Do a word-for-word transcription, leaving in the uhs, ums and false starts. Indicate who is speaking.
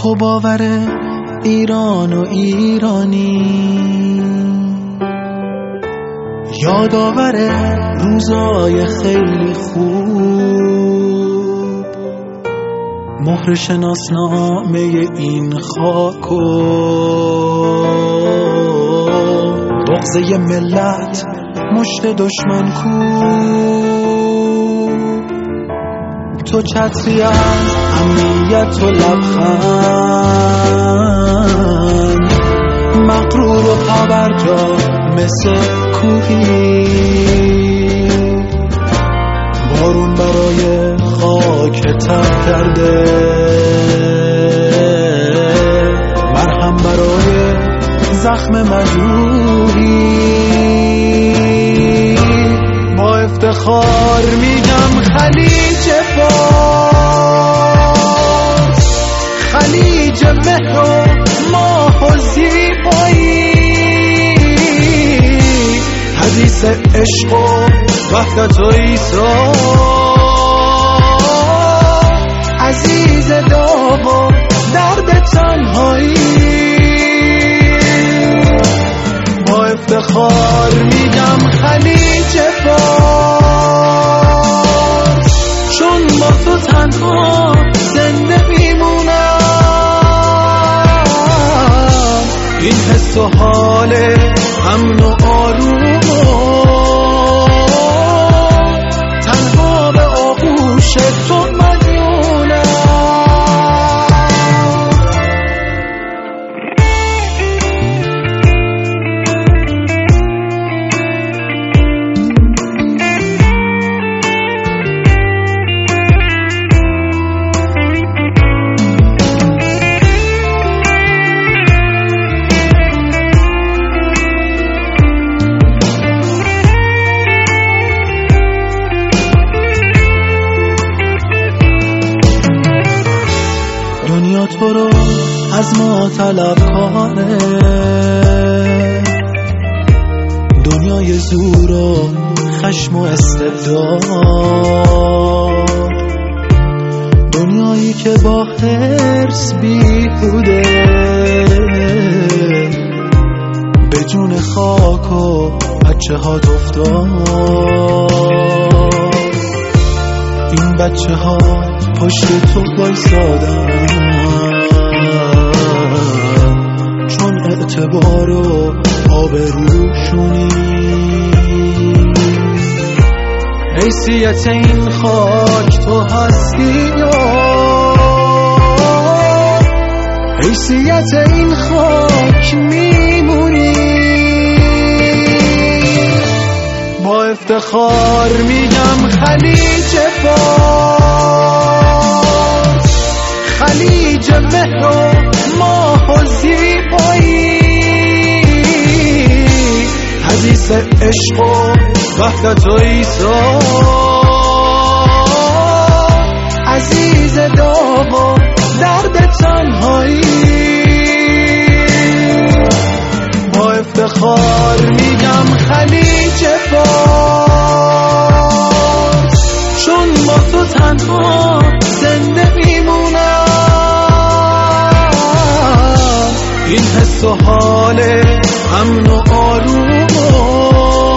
Speaker 1: تو باور ایران و ایرانی، یادآور روزای خیلی خوب، مهر شناسنامه این خاک و بغضه ملت مشت دشمن کوب. تو چتری از امنیت و لبخند، مغرور و پابرجا مثل کوهی، بارون برای خاک تر کرده، مرهم برای زخم مجروحی. با افتخار میگم خلیج فارس، خلیج مهر و ماه و زیبایی، حدیث عشق و وحدت و ایثار، عزیز داغ و درد تنهایی. با افتخار میگم خلیج فارس، چون با تو تنها زنده میمونم. این حس و حال امن و آروم تنها به آغوش تو مدیونم. دنیا تو رو از ما طلبکاره، دنیای زور و خشم و استبداد، دنیایی که با حرص بیهوده به جون خاک و بچه ها افتاد. این بچه ها پشت تو بایستادن، چون اعتبار و آبروشونی. حیثیت این خاک تو هستی یا حیثیت این خاک میمونی. با افتخار میگم خلیج فارس، خلیج مهر و ماه و زیبایی، حدیث عشق و وحدت و ایثار، عزیز داغ و درد تنهایی. با افتخار میگم خلیج فارس، چون با تو تنها زنده میمونم. این حس و حال امن و آروم